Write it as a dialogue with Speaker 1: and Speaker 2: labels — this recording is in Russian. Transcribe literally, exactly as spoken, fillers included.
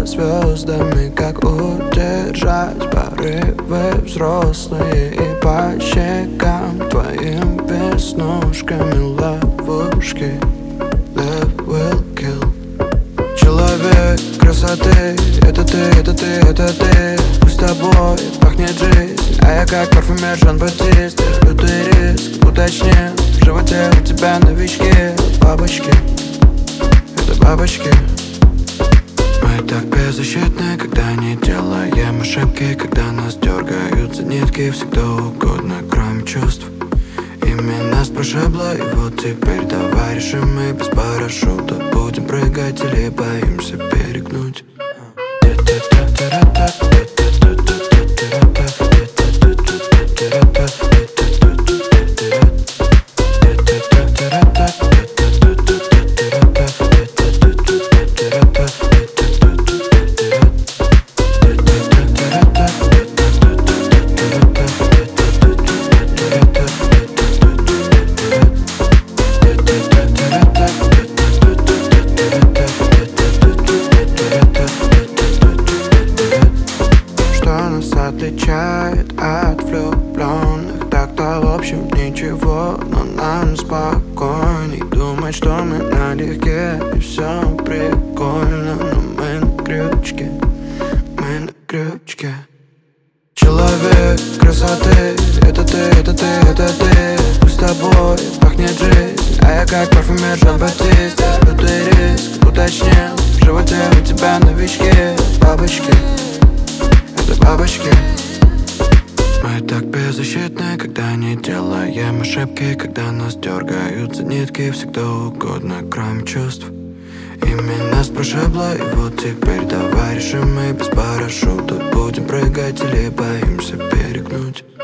Speaker 1: звездами, как удержать порывы взрослые. И по щекам твоим веснушками ловушки. Love will kill. Человек красоты, это ты, это ты, это ты. Пусть с тобой пахнет жизнь, а я как парфюмер Жан-Батист. Лютый риск, уточнил, в животе у тебя новички. Бабочки, это бабочки. Мы так беззащитны, когда не делаем ошибки, когда нас дергают за нитки, всегда угодно, кроме чувств. Ими нас прошибло, и вот теперь давай решим мы без парашюта. Будем прыгать или боимся перегнуть? Отличает от влюбленных, так-то в общем ничего, но нам спокойней думать, что мы налегке и все прикольно, но мы на крючке, мы на крючке. Человек красоты, это ты, это ты, это ты. Пусть с тобой пахнет жизнь, а я как парфюмер Жан-Батист. Лютый риск, уточнил, в животе у тебя новички. Бабочки, это бабочки. Мы так беззащитны, когда не делаем ошибки, когда нас дергают за нитки, всегда угодно, кроме чувств. Ими нас прошибло, и вот теперь давай решим мы без парашюта. Будем прыгать или боимся перегнуть?